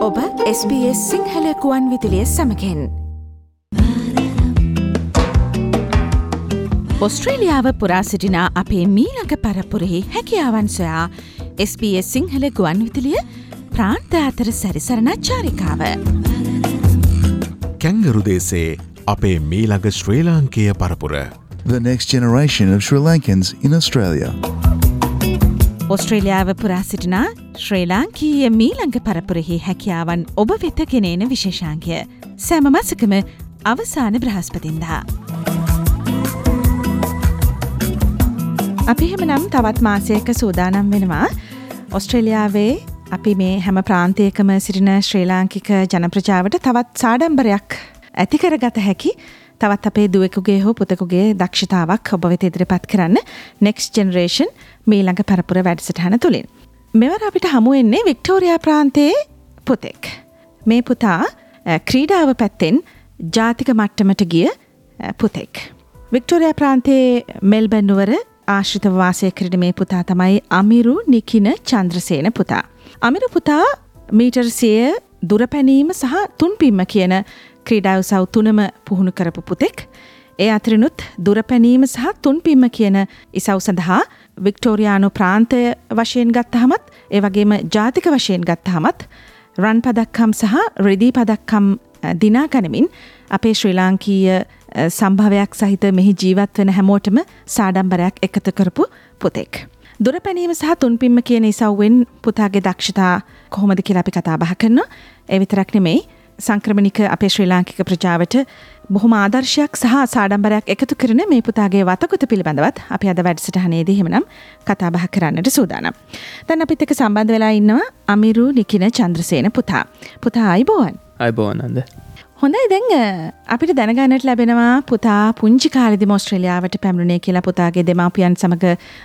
ඔබ SBS සිංහල කුවන් විදුලිය සමගින් ඔස්ට්‍රේලියාව පුරා සිටින අපේ මීළඟ පරපුරෙහි හැකියාවන් සොයා SBS සිංහල ගුවන් විදුලිය ප්‍රාන්ත අතර සැරිසරන චාරිකාව. කැංගරු දේශේ අපේ මීළඟ ශ්‍රී ලාංකේය පරපුර. The next generation of Sri Lankans in Australia. ඔස්ට්‍රේලියාව පුරා සිටින ශ්‍රී ලාංකීය මීළඟ පරපුරෙහි හැකියාවන් ඔබ වෙත ගෙනෙන විශේෂාංගය සෑම මාසකම අවසාන බ්‍රහස්පතින්දා. අපි එහෙමනම් තවත් මාසයක සූදානම් වෙනවා ඔස්ට්‍රේලියාවේ අපි මේ හැම ප්‍රාන්තයකම සිටින ශ්‍රී ලාංකික ජනප්‍රජාවට තවත් සාඩම්බරයක් ඇති කරගත හැකි තවත් අපේ දුවෙකුගේ හෝ පුතෙකුගේ දක්ෂතාවක් ඔබ වෙත ඉදිරිපත් කරන්න Next Generation මීළඟ පරපුර වැඩසටහන තුලින්. මෙවර අපිට හමු වෙන්නේ වික්ටෝරියා ප්‍රාන්තයේ පුතෙක්. මේ පුතා ක්‍රීඩාව පැත්තෙන් ජාතික මට්ටමට ගිය පුතෙක්. වික්ටෝරියා ප්‍රාන්තයේ මෙල්බන් නුවර ආශ්‍රිතව වාසය කරන මේ පුතා තමයි අමිරු නිකින චන්ද්‍රසේන පුතා. අමිරු පුතා මීටර් 100 දුර පැනීම සහ තුන්පිම්ම කියන ක්‍රීඩා උසව් තුනම පුහුණු කරපු පුතෙක්. ඒ අතරිනුත් දුර පැනීම සහ තුන්පිම්ම කියන ඉසව් සඳහා වික්ටෝරියානු ප්‍රාන්තය වශයෙන් ගත්තහමත් ඒ වගේම ජාතික වශයෙන් ගත්තහමත් රන් පදක්කම් සහ රිදී පදක්කම් දිනා ගනිමින් අපේ ශ්‍රී ලාංකීය සම්භාවයක් සහිත මෙහි ජීවත් වෙන හැමෝටම සාඩම්බරයක් එකතු කරපු පුතෙක්. දුර පැනීම සහ තුන්පිම්ම කියන ඉසව්වෙන් පුතාගේ දක්ෂතා කොහොමද කියලා අපි කතා බහ කරනවා. ඒ විතරක් නෙමෙයි සංක්‍රමණික අපේ ශ්‍රී ලාංකික ප්‍රජාවට බොහොම ආදර්ශයක් සහ සාඩම්බරයක් එකතු කරන මේ පුතාගේ වතගොත පිළිබඳවත් අපි අද වැඩසටහනේදී එහෙමනම් කතා බහ කරන්නට සූදානම්. දැන් අපිත් එක්ක සම්බන්ධ වෙලා ඉන්නවා අමිරු නිකින චන්ද්‍රසේන පුතා. පුතා අයබෝවන්. අයබෝවන් නන්ද. හොඳයි දැන් අපිට දැනගන්නට ලැබෙනවා පුතා පුංචි කාලේදීම ඕස්ට්‍රේලියාවට පැමිණුණේ කියලා පුතාගේ දෙමාපියන් සමග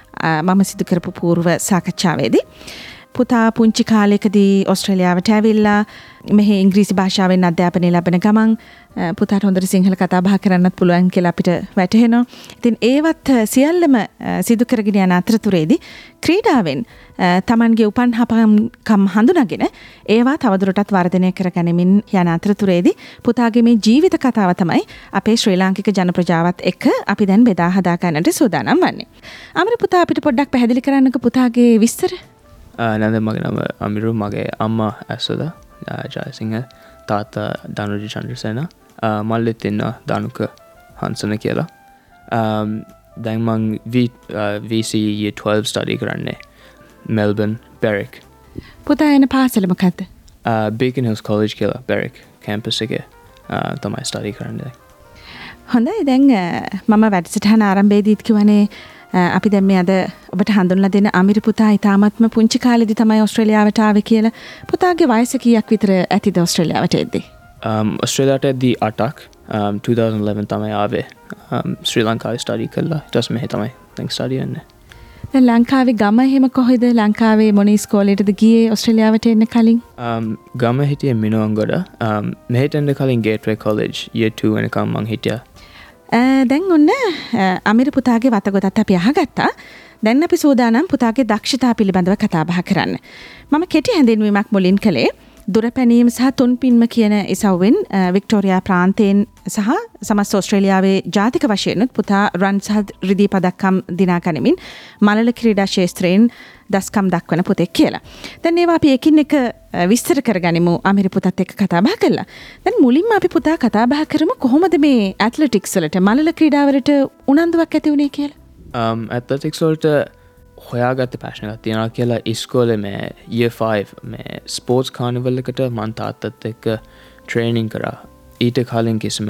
මම සිදු කරපු పూర్ව සාකච්ඡාවේදී. පුතා පුංචි කාලයකදී ඕස්ට්‍රේලියාවට ඇවිල්ලා මෙහි ඉංග්‍රීසි භාෂාවෙන් අධ්‍යාපනය ලැබෙන ගමන් පුතාට හොඳට සිංහල කතා බහ කරන්නත් පුළුවන් කියලා අපිට වැටහෙනවා. ඉතින් ඒවත් සියල්ලම සිදු කරගෙන යන අතරතුරේදී ක්‍රීඩාවෙන් තමන්ගේ උපන්හපකම් හඳුනාගෙන ඒවා තවදුරටත් වර්ධනය කරගැනීමෙන් යන අතරතුරේදී පුතාගේ මේ ජීවිත කතාව තමයි අපේ ශ්‍රී ලාංකික ජනප්‍රජාවත් එක්ක අපි දැන් බෙදා හදා ගන්නට සූදානම් වන්නේ. අමිරු පුතා අපිට පොඩ්ඩක් පැහැදිලි කරන්නකෝ පුතාගේ විස්තර. නන්ද මගේ නම අමිරු මගේ අම්මා ඇස්සද ජයසිංහ තාත්තා දනුජි චන්ද්‍රසේන මල්ලෙත් ඉන්න දනුක හංසන කියලා දැන් මං VCE year 12 ස්ටඩි කරන්නේ මෙල්බන් බෙරික්. පුතා එන පාසල මොකද්ද? Beacon Hills College කියලා බෙරික් කැම්පස් එකේ තමයි ස්ටඩි කරන්නේ. හොඳයි දැන් මම වැඩසටහන ආරම්භයේදීත් කිව්වනේ අපි දැන් මේ අද ඔබට හඳුන්ලා දෙන අමිරු පුතා ඊටාත්ම පුංචි කාලේදී තමයි ඕස්ට්‍රේලියාවට ආවේ කියලා. පුතාගේ වයස කීයක් විතර ඇතිද ඕස්ට්‍රේලියාවට එද්දී? ඕස්ට්‍රේලියාවට එද්දී 8ක් 2011 තමයි ආවේ. ශ්‍රී ලංකාවේ ස්ටඩි කළා. ඊට පස්සේ මෙහෙ තමයි දැන් ස්ටඩි යන්නේ. දැන් ලංකාවේ ගම එහෙම කොහෙද? ලංකාවේ මොන ඉස්කෝලේටද ගියේ ඕස්ට්‍රේලියාවට එන්න කලින්? ගම හිටියේ මිනුවන්ගොඩ. මෙහෙට එන්න කලින් ගේට්වේ කොලෙජ් year 2 වෙනකම් මං හිටියා. දැන් ඔන්න අමිරු පුතාගේ වතගොතත් අපි අහගත්තා. දැන් අපි සූදානම් පුතාගේ දක්ෂතා පිළිබඳව කතා බහ කරන්න. මම කෙටි හැඳින්වීමක් මුලින් කළේ දුර පැනීම සහ තුන්පින්ම කියන ඉසව්වෙන් වික්ටෝරියා ප්‍රාන්තයෙන් සහ සමස්ත ඕස්ට්‍රේලියාවේ ජාතික වශයෙන් පුතා රන් සහ රිදී පදක්කම් දිනා ගනිමින් මලල ක්‍රීඩා ක්ෂේත්‍රයෙන් දස්කම් දක්වන පුතෙක් කියලා. දැන් ඒවා අපි එකින් එක විස්තර කරගනිමු අමිරු පුතත් එක්ක කතා බහ කළා. දැන් මුලින්ම අපි පුතා කතා බහ කරමු කොහොමද මේ ඇත්ලටික්ස් වලට මලල ක්‍රීඩාවලට උනන්දුවක් ඇති වුණේ කියලා. ඇත්ලටික්ස් වලට හොයාගත්ත පැෂන් එකක් තියෙනවා කියලා ඉස්කෝලේ මේ year 5 මේ ස්පෝර්ට්ස් කානිවල් එකට මං තාත්තත් එක්ක ට්‍රේනින් කරා. ඊට කලින් කිසිම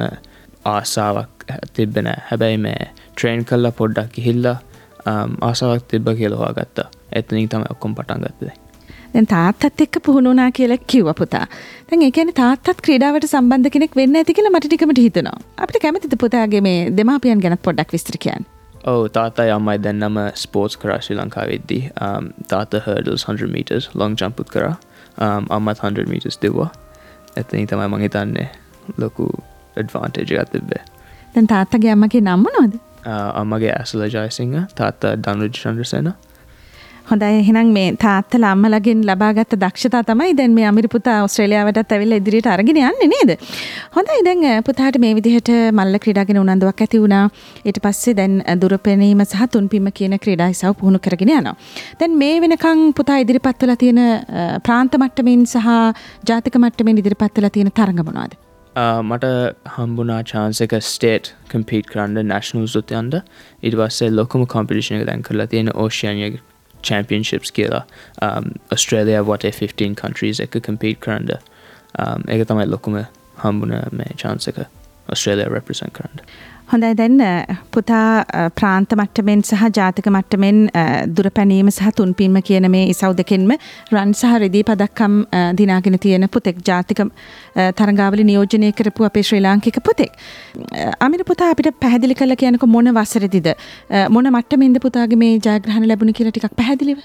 ආසාවක් තිබ්බේ නැහැ. හැබැයි මේ ට්‍රේන් කළා පොඩ්ඩක් ගිහිල්ලා ආසාවක් තිබ්බ කියලා හොයාගත්තා. එතනින් තමයි ඔක්කොම පටන් ගත්තේ. දැන් තාත්තත් එක්ක පුහුණු වුණා කියලා කිව්වා පුතා. දැන් ඒ කියන්නේ තාත්තත් ක්‍රීඩාවට සම්බන්ධ කෙනෙක් වෙන්න ඇති කියලා මට ටිකමට හිතෙනවා. අපිට කැමතිද පුතාගේ මේ දෙමාපියන් ගැන පොඩ්ඩක් විස්තර කියන්න? ඔව් තාත්තයි අම්මයි දැන්නම ස්පෝර්ට්ස් කරා ශ්‍රී ලංකාවේදී. තාත්තා hurdles 100 meters long jump උත් කරා. අම්මත් 100 meters දිව්වා. එතනින් තමයි මම හිතන්නේ ලොකු advantage එකක් තිබ්බේ. දැන් තාත්තගේ අම්මගේ නම මොනවද? අම්මගේ ඇසල ජයසිංහ තාත්තා දනුජ චන්ද්‍රසේන. හොඳයි එහෙනම් මේ තාත්තලා අම්මලාගෙන් ලබාගත් දක්ෂතා තමයි දැන් මේ අමිර පුතා ඕස්ට්‍රේලියාවටත් ඇවිල්ලා ඉදිරියට අරගෙන යන්නේ නේද? හොඳයි දැන් පුතාට මේ විදිහට මල්ල ක්‍රීඩා ගැන උනන්දුවක් ඇති වුණා. ඊට පස්සේ දැන් දුරපැනීම සහ තුන්පිම කියන ක්‍රීඩා ඉසව පුහුණු කරගෙන යනවා. දැන් මේ වෙනකන් පුතා ඉදිරිපත් වෙලා තියෙන ප්‍රාන්ත මට්ටමින් සහ ජාතික මට්ටමින් ඉදිරිපත් වෙලා තියෙන තරඟ මොනවද? මට හම්බුණා chance එක state compete කරන්න nationals උත් යන්න. ඊට පස්සේ ලොකුම competition එක දැන් කරලා තියෙන Oceania championships කියලා Australia what 15 countries එක compete කරන්න. ඒක තමයි ලොකුම හම්බුණ මේ chance එක Australia represent කරන්න. හොඳයි දැන් පුතා ප්‍රාන්ත මට්ටමෙන් සහ ජාතික මට්ටමෙන් දුරපැනීම සහ තුන්පීම කියන මේ ඉසව් දෙකෙන්ම රන් සහ රිදී පදක්කම් දිනාගෙන තියෙන පුතෙක් ජාතික තරඟාවලි නියෝජනය කරපු අපේ ශ්‍රී ලාංකික පුතෙක්. අමිර පුතා අපිට පැහැදිලි කරලා කියන්නකෝ මොන වසරේදීද මොන මට්ටමින්ද පුතාගේ මේ ජයග්‍රහණ ලැබුණේ කියලා ටිකක් පැහැදිලිව.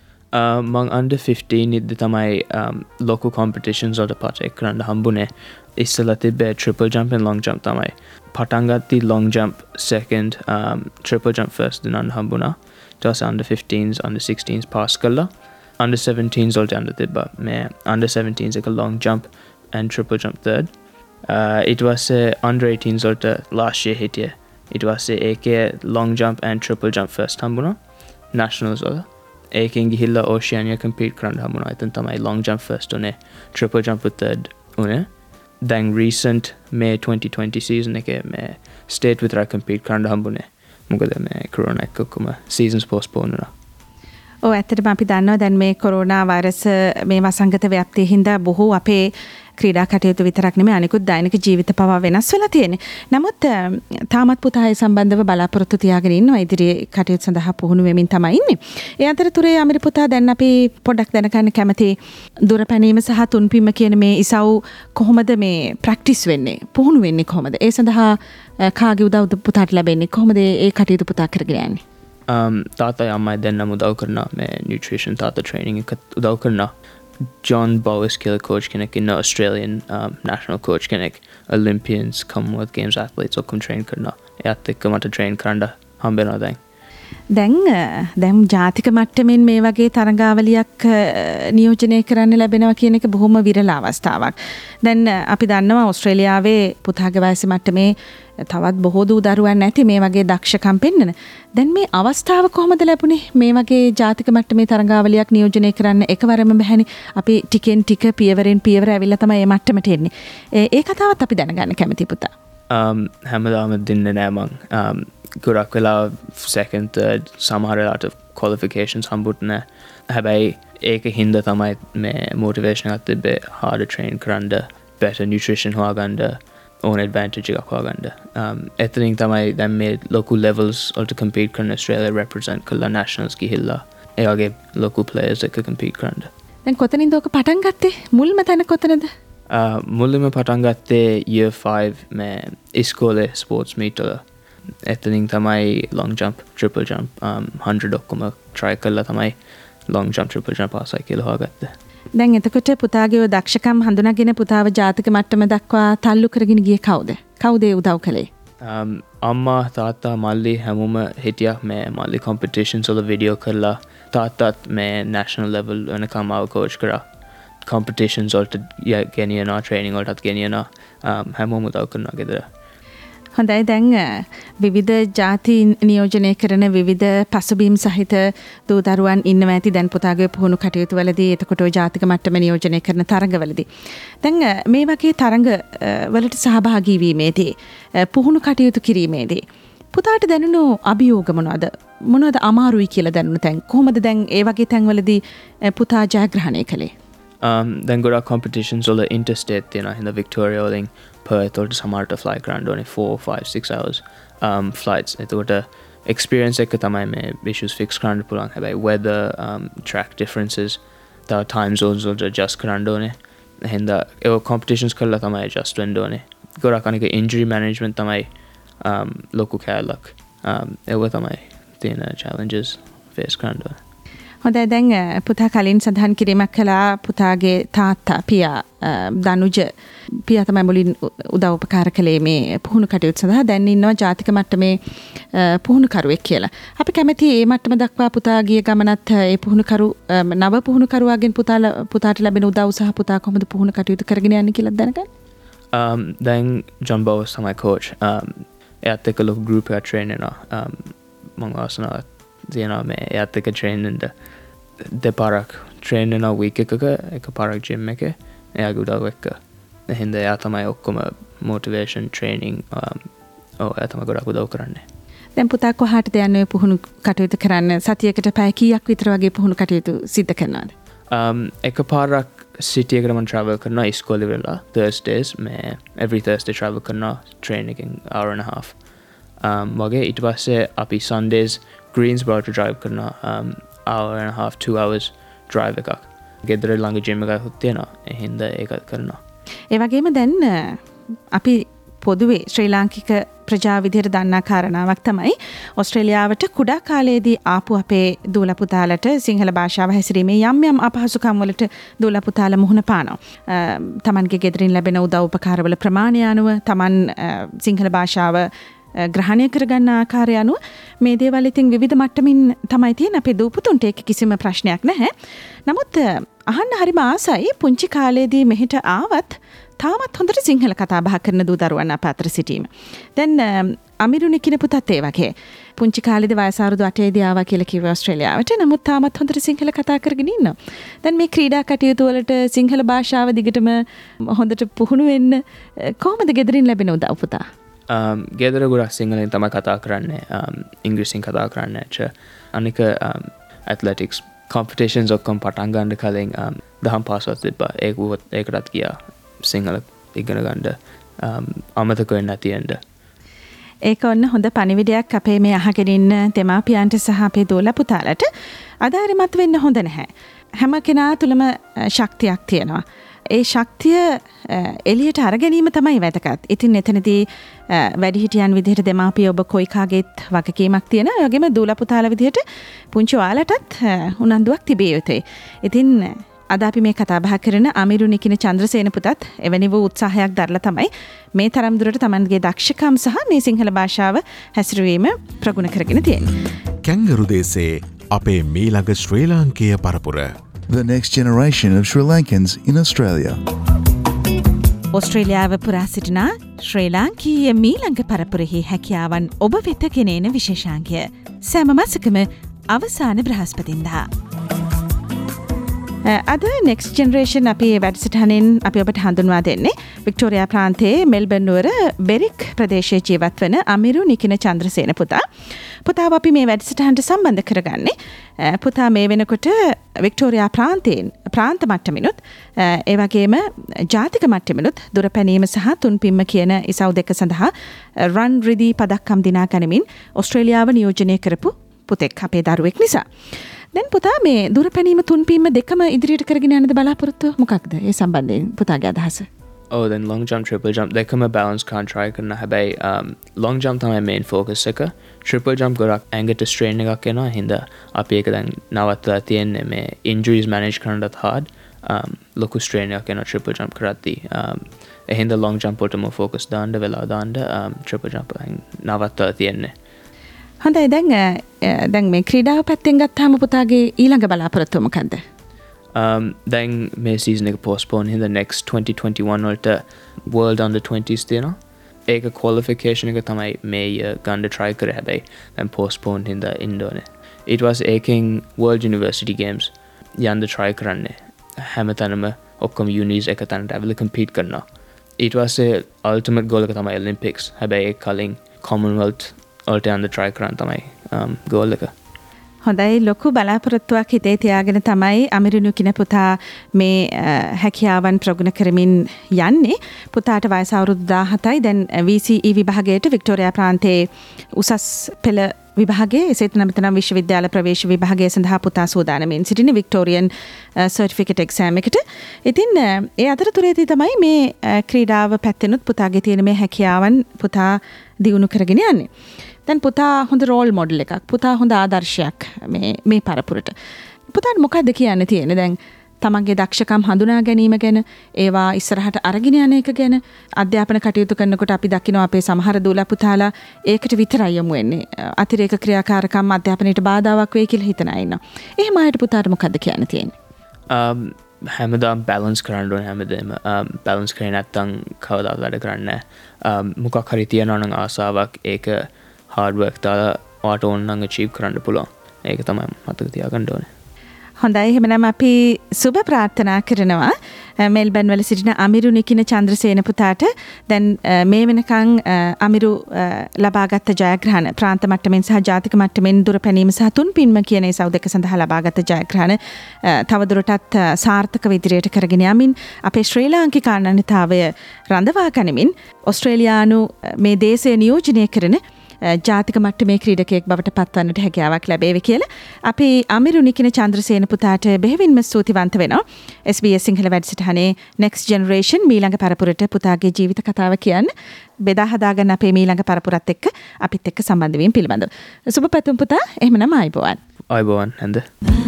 මං under 15 ඉද්දි තමයි local competitions වලට partake කරන්න හම්බුනේ. ඉස්සෙල්ලා තිබ්බේ triple jump and long jump තමයි. පටන් ගත්ති long jump second, triple jump first දෙනන්න හම්බුණා. ඊට පස්සේ under 15s under 16s pass කළා. under 17s වලට යන්න තිබ්බා. මේ under 17s එක long jump and triple jump third. ඊට පස්සේ under 18s වලට last year හිටියේ. ඊට පස්සේ ඒකේ long jump and triple jump first හම්බුණා. nationals වල ඒකෙන් ගිහිල්ලා Oceania compete කරන්න හම්බුණා. එතන තමයි long jump first උනේ, triple jump third උනේ. දැන් recent May 2020 season එකේ මේ state විතරයි compete කරන්න හම්බුනේ. මොකද මේ corona එක කොහොම seasons postpone වුණා. ඔව් ඇත්තටම අපි දන්නවා දැන් මේ කොරෝනා වෛරස් මේ වසංගත ව්‍යාප්තිය හින්දා බොහෝ අපේ ක්‍රීඩා කටයුතු විතරක් නෙමෙයි අනිකුත් දෛනික ජීවිත පවා වෙනස් වෙලා තියෙන්නේ. නමුත් තාමත් පුතා ඒ සම්බන්ධව බලාපොරොත්තු තියාගෙන ඉන්නවා ඉදිරියේ කටයුතු සඳහා පුහුණු වෙමින් තමයි ඉන්නේ. ඒ අතරතුරේ අමිර පුතා දැන් අපි පොඩ්ඩක් දැනගන්න කැමති දුරපැනීම සහ තුන්පිම කියන මේ ඉසව් කොහොමද මේ ප්‍රැක්ටිස් වෙන්නේ? පුහුණු වෙන්නේ කොහොමද? ඒ සඳහා කාගේ උදව්ද පුතාට ලැබෙන්නේ? කොහොමද ඒ කටයුතු පුතා කරගෙන යන්නේ? තාත්තයි අම්මයි දෙන්නම උදව් කරනවා මේ nutrition තාත්තා training එක උදව් කරනවා. John Bowis කියලා coach කෙනෙක් ඉන්න Australian national coach කෙනෙක් Olympians Commonwealth Games athletes ඔක්කොම train කරනවා. එයාත් එක්ක මට train කරන්න හම්බෙනවා දැන්. දැන් ජාතික මට්ටමින් මේ වගේ තරඟාවලියක් නියෝජනය කරන්න ලැබෙනවා කියන එක බොහොම විරල අවස්ථාවක්. දැන් අපි දන්නවා ඕස්ට්‍රේලියාවේ පුතාගේ වයස මට්ටමේ තවත් බොහෝ දූ දරුවන් නැති මේ වගේ දක්ෂකම් පෙන්නන. දැන් මේ අවස්ථාව කොහොමද ලැබුණේ? මේ වගේ ජාතික මට්ටමේ තරඟාවලියක් නියෝජනය කරන්න එකවරම බැහැනේ. අපි ටිකෙන් ටික පියවරෙන් පියවර ඇවිල්ලා තමයි මේ මට්ටමට එන්නේ. ඒ කතාවත් අපි දැනගන්න කැමතියි පුතා. හැමදාම දෙන්නේ නෑ මං. ගොඩක් වෙලා second third සමහර වෙලාවට qualifications හම්බුත් නෑ. හැබැයි ඒක හින්දා තමයි මේ motivation එකක් තිබ්බේ harder train කරන්න, better nutrition හොයාගන්න, own advantage එකක් හොයාගන්න. එතනින් තමයි දැන් මේ local levels වලට compete කරන Australia represent කළා nationals ගිහිල්ලා. ඒ වගේ local players එක compete කරන්න. දැන් කොතනින්ද ඔක පටන් ගත්තේ? මුල්ම තැන කොතනද? මුලින්ම පටන් ගත්තේ year 5 මේ ඉස්කෝලේ sports meet වල. එතනින් තමයි long jump, triple jump 100 ඔක්කොම try කළා තමයි long jump, triple jump ආසයි කියලා හොයාගත්තේ. දැන් එතකොට පුතාගේ දක්ෂකම් හඳුනාගෙන පුතාව ජාතික මට්ටම දක්වා තල්ලු කරගෙන ගියේ කවුද? කවුද ඒ උදව් කළේ? අම්මා තාත්තා මල්ලි හැමෝම හිටියා මේ මල්ලි competitions වල video කරලා තාත්තත් මේ national level වෙනකම් ආව coach කරා. competitions වලට ගෙනියනවා, training වලටත් ගෙනියනවා. හැමෝම උදව් කරනවා ගෙදර. හොඳයි දැන් විවිධ ජාති නියෝජනය කරන විවිධ පසුබිම් සහිත දූ දරුවන් ඉන්නවා ඇති දැන් පුතාගේ පුහුණු කටයුතු වලදී එතකොට ඔය ජාතික මට්ටම නියෝජනය කරන තරඟවලදී දැන් මේ වගේ තරඟ වලට සහභාගී වීමේදී පුහුණු කටයුතු කිරීමේදී පුතාට දැනුණු අභියෝග මොනවද අමාරුයි කියලා දැනුණු තැන් කොහොමද දැන් ඒ වගේ තැන්වලදී පුතා ජයග්‍රහණය කළේ? දැන් ගොඩක් competitions වල interstate තියෙනවා. හින්දා Victoria වලින් Perth වලට සමහරට fly කරන්න ඕනේ 4, 5, 6 hours flights. එතකොට experience එක තමයි මේ issues fix කරන්න පුළුවන්. හැබැයි weather, track differences, the time zones වලට adjust කරන්න ඕනේ. හින්දා ඒ competitions කරලා තමයි adjust වෙන්න ඕනේ. ගොඩක් අනික injury management තමයි ලොකු කැලක්. ඒව තමයි තියෙන challenges face කරන්න ඕනේ. හොඳයි දැන් පුතා කලින් සඳහන් කිරීමක් කළා පුතාගේ තාත්තා පියා දනුජ පියා තමයි මුලින් උදව් උපකාර කළේ මේ පුහුණු කටයුතු සඳහා. දැන් ඉන්නවා ජාතික මට්ටමේ පුහුණුකරුවෙක් කියලා. අපි කැමති මේ මට්ටම දක්වා පුතා ගිය ගමනත් ඒ පුහුණුකරු නව පුහුණුකරුවාගෙන් පුතාට ලැබෙන උදව් සහ පුතා කොහොමද පුහුණු කටයුතු කරගෙන යන්නේ කියලා දැනගන්න. දැන් John Bowes තමයි coach. එයාත් එක්ක ලොකු group එකක් train වෙනවා. මම ආසනාවක් තියෙනවා මේ එයාත් එක්ක train වෙන්න දෙපාරක් train වෙනවා week එකක එකපාරක් gym එකේ එයාගේ උදව් එක්ක. එහෙනම් එයා තමයි ඔක්කොම motivation training එයා තමයි ගොඩක් උදව් කරන්නේ. දැන් පුතා කොහාටද යන්නේ පුහුණු කටයුතු කරන්න? සතියකට පැය කීයක් විතර වගේ පුහුණු කටයුතු සිදු කරනවද? එකපාරක් city එකකට මම travel කරනවා ඉස්කෝලේ වෙලා Thursdays මේ every Thursday travel කරනවා train එකෙන් hour and a half. වගේ ඊට පස්සේ අපි Sundays Greensboro to drive කරනවා hour and a half 2 hours drive එකක්. ගෙදර ළඟ gym එකක් තියෙනවා. එහෙනම් ඒකත් කරනවා. ඒ වගේම දැන් අපි පොදුවේ ශ්‍රී ලාංකික ප්‍රජාව විදිහට දන්නා කාරණාවක් තමයි ඕස්ට්‍රේලියාවට කුඩා කාලයේදී ආපු අපේ දූල පුතාලට සිංහල භාෂාව හැසිරීමේ යම් යම් අපහසුකම් වලට දූල පුතාලා මුහුණ පානවා. තමන්ගේ ගෙදරින් ලැබෙන උදව් උපකාරවල ප්‍රමාණය අනුව තමන් සිංහල භාෂාව ග්‍රහණය කරගන්න ආකාරය අනුව මේ දේවල් ඉතින් විවිධ මට්ටමින් තමයි තියෙන. අපේ දූපුතුන්ට ඒක කිසිම ප්‍රශ්නයක් නැහැ. නමුත් අහන්න හරිම ආසයි පුංචි කාලේදී මෙහෙට ආවත් තාමත් හොඳට සිංහල කතා බහ කරන දූ දරුවන් අප අතර සිටීම. දැන් අමිරුනි කියන පුතත් ඒ වගේ. පුංචි කාලේදී වයස අවුරුදු 8 දී ආවා කියලා කිව්වා ඕස්ට්‍රේලියාවට. නමුත් තාමත් හොඳට සිංහල කතා කරගෙන ඉන්නවා. දැන් මේ ක්‍රීඩා කටයුතු වලට සිංහල භාෂාව දිගටම හොඳට පුහුණු වෙන්න කොහොමද ගෙදරින් ලැබෙන උදව් පුතා? ගෙදර ගොඩක් සිංහලෙන් තමයි කතා කරන්නේ. ඉංග්‍රීසියෙන් කතා කරන්නේ. අනික ඇත්ලටික්ස් competitions ඔක්කොම පටන් ගන්න කලින් දහම් පාසල් තිබ්බා. ඒකටත් ගියා. සිංහල ඉගෙන ගන්න අමතක වෙන්නේ නැති වෙන්න. ඒක ඔන්න හොඳ පණිවිඩයක් අපේ මේ අහගෙන ඉන්න දෙමාපියන්ට සහ අපේ දූල පුතාලට. අදාරිමත් වෙන්න හොඳ නැහැ. හැම කෙනා තුළම ශක්තියක් තියෙනවා. ඒ ශක්තිය එළියට අරගැනීම තමයි වැදගත්. ඉතින් එතනදී වැඩිහිටියන් විදිහට දෙමාපිය ඔබ කොයි කාගේත් වගකීමක් තියෙනවා. ඒ වගේම දූල පුතාලා විදිහට පුංචි ඔයාලටත් උනන්දුවක් තිබිය යුතුයි. ඉතින් අද අපි මේ කතා බහ කරන අමිරුනි කියන චන්ද්‍රසේන පුතත් එවැනි වූ උත්සාහයක් දරලා තමයි මේ තරම් දුරට Tamanගේ දක්ෂකම් සහ මේ සිංහල භාෂාව හැසිරවීම ප්‍රගුණ කරගෙන තියෙන්නේ. කැංගරු දේශේ අපේ මීළඟ ශ්‍රී ලාංකීය පරපුර. The next generation of Sri Lankans in Australia. ඕස්ට්‍රේලියාව පුරා සිටින ශ්‍රී ලාංකීය මීළඟ පරපුරෙහි හැකියාවන් ඔබ වෙත ගෙනෙන විශේෂාංගය. සෑම මාසකම අවසාන බ්‍රහස්පතින්දා. අද නෙක්ස්ට් ජෙනරේෂන් අපි වැඩසටහනෙන් අපි ඔබට හඳුන්වා දෙන්නේ වික්ටෝරියා ප්‍රාන්තයේ මෙල්බර්න් නුවර බෙරික් ප්‍රදේශයේ ජීවත් වන අමිරු නිකින චන්ද්‍රසේන පුතා. පුතාව අපි මේ වැඩසටහනට සම්බන්ධ කරගන්නේ පුතා මේ වෙනකොට වික්ටෝරියා ප්‍රාන්තයෙන් ප්‍රාන්ත මට්ටමිනුත් ඒ වගේම ජාතික මට්ටමිනුත් දුර පැනීම සහ තුන්පිම්ම කියන ඉසව් දෙක සඳහා රන් රිදී පදක්කම් දිනා ගනිමින් ඕස්ට්‍රේලියාව නියෝජනය කරපු පුතෙක් අපේ දරුවෙක් නිසා. දැන් පුතා මේ දුර පැනීම තුන්පීම දෙකම ඉදිරියට කරගෙන යන්නද බලාපොරොත්තුව මොකක්ද? ඒ සම්බන්ධයෙන් පුතාගේ අදහස. then long jump triple jump දෙකම balance කරන්න try කරන හැබැයි long jump තමයි main focus එක. triple jump ගොඩක් ඇඟට strain එකක් එනවා. හින්දා අපි ඒක දැන් නවත්තලා තියෙන්නේ මේ injuries manage කරන්නත් hard. ලොකු strain එකක් එනවා triple jump කරද්දී. එහෙනම් long jump වලට more focus දාන්න වෙලා දාන්න triple jump නවත්තලා තියෙන්නේ. හොඳයි දැන් මේ ක්‍රීඩාව පැත්තෙන් ගත්තාම පුතාගේ ඊළඟ බලාපොරොත්තුව මොකක්ද? දැන් මේ season එක postpone හින්දා next 2021 වලට world under 20s තියෙනවා. ඒක qualification එක තමයි මේ ගන්න try කරේ හැබැයි දැන් postpone හින්දා ඉන්න ඕනේ. ඊට පස්සේ ඒකෙන් world university games යන්න try කරන්නේ. හැමතැනම ඔක්කොම unis එක තැනට ඇවිල්ලා compete කරනවා. ඊට පස්සේ ultimate goal එක තමයි Olympics. හැබැයි ඒක කලින් Commonwealth වලට යන්න try කරන්න තමයි goal එක. හොඳයි ලොකු බලාපොරොත්තුවක් හිතේ තියාගෙන තමයි අමිරුනු කියන පුතා මේ හැකියාවන් ප්‍රගුණ කරමින් යන්නේ. පුතාට වයස අවුරුදු 17යි. දැන් VCE විභාගයට වික්ටෝරියා ප්‍රාන්තයේ උසස් පෙළ විභාගයේ එසේත් නැමෙතනම් විශ්වවිද්‍යාල ප්‍රවේශ විභාගය සඳහා පුතා සූදානම්ෙන් සිටින වික්ටෝරියන් සර්ටිෆිකේට් එක්සෑම් එකට. ඉතින් ඒ අතරතුරේදී තමයි මේ ක්‍රීඩාව පැත්තෙනුත් පුතාගේ තියෙන මේ හැකියාවන් පුතා දියුණු කරගෙන යන්නේ. දැන් පුතා හොඳ රෝල් මොඩල් එකක්. පුතා හොඳ ආදර්ශයක් මේ පරපුරට. පුතාට මොකක්ද කියන්න තියෙන්නේ දැන් තමන්ගේ දක්ෂකම් හඳුනා ගැනීම ගැන ඒවා ඉස්සරහට අරගෙන යන එක ගැන අධ්‍යාපන කටයුතු කරනකොට අපි දකිනවා අපේ සමහර දූලා පුතාලා ඒකට විතරයි යමු වෙන්නේ අතිරේක ක්‍රියාකාරකම් අධ්‍යාපනයට බාධාවක් වෙයි කියලා හිතන අය ඉන්නවා. එහෙම අයට පුතාට මොකක්ද කියන්න තියෙන්නේ? හැමදාම බැලන්ස් කරන්න ඕනේ හැමදේම. බැලන්ස් කරේ නැත්නම් කවදාවත් වැඩ කරන්නේ නැහැ. මොකක් හරි තියනවා නම් ආසාවක් ඒක hard work දාලා ඔයාට ඕන නම් achieve කරන්න පුළුවන්. ඒක තමයි මතක තියාගන්න ඕනේ. හොඳයි එහෙමනම් අපි සුබ ප්‍රාර්ථනා කරනවා මෙල්බන් වල සිටින අමිරු නිකින චන්ද්‍රසේන පුතාට දැන් මේ වෙනකන් අමිරු ලබාගත් ජයග්‍රහණ ප්‍රාන්ත මට්ටමින් සහ ජාතික මට්ටමින් දුර පැනීම සහ තුන්පින්ම කියන ඒ සෞදක සඳහා ලබාගත් ජයග්‍රහණ තවදුරටත් සාර්ථකව ඉදිරියට කරගෙන යමින් අපේ ශ්‍රී ලාංකික අනන්‍යතාවය රඳවා ගනිමින් ඔස්ට්‍රේලියානු මේ දේශය නියෝජනය කරන ජාතික මට්ටමේ ක්‍රීඩකයෙක් බවට පත්වන්නට හැකියාවක් ලැබේවි කියලා අපි අමිරු නිකින චන්ද්‍රසේන පුතාට බෙහෙවින්ම ස්තුතිවන්ත වෙනවා. SBS සිංහල වැඩසටහනේ Next Generation මීළඟ පරපුරට පුතාගේ ජීවිත කතාව කියන්න බෙදා හදාගන්න අපේ මීළඟ පරපුරත් එක්ක අපිත් එක්ක සම්බන්ධ වීම පිළිබඳව. සුබ පැතුම් පුතා. එහෙමනම් ආයිබෝවන්. ආයිබෝවන් හන්ද.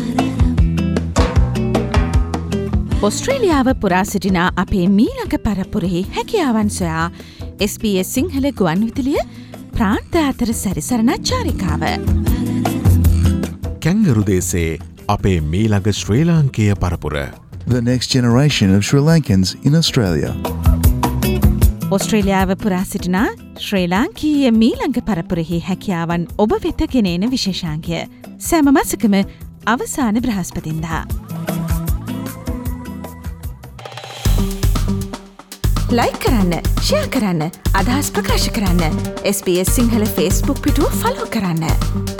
ඔස්ට්‍රේලියාව පුරා සිටින අපේ මීළඟ පරපුරෙහි හැකියාවන් සොයා SBS සිංහල ගුවන් විදුලිය ප්‍රාන්ත අතර සැරිසරන චාරිකාව. කැංගරු දේශේ අපේ මීළඟ ශ්‍රී ලාංකේය පරපුර. The next generation of Sri Lankans in Australia. ඔස්ට්‍රේලියාව පුරා සිටින ශ්‍රී ලාංකීය මීළඟ පරපුරෙහි හැකියාවන් ඔබ වෙත ගෙනෙන විශේෂාංගය. සෑම මාසකම අවසාන බ්‍රහස්පතින්දා. ලයික් කරන්න, ෂෙයා කරන්න, අදහස් ප්‍රකාශ කරන්න. SBS සිංහල Facebook පිටුව ෆලෝ කරන්න.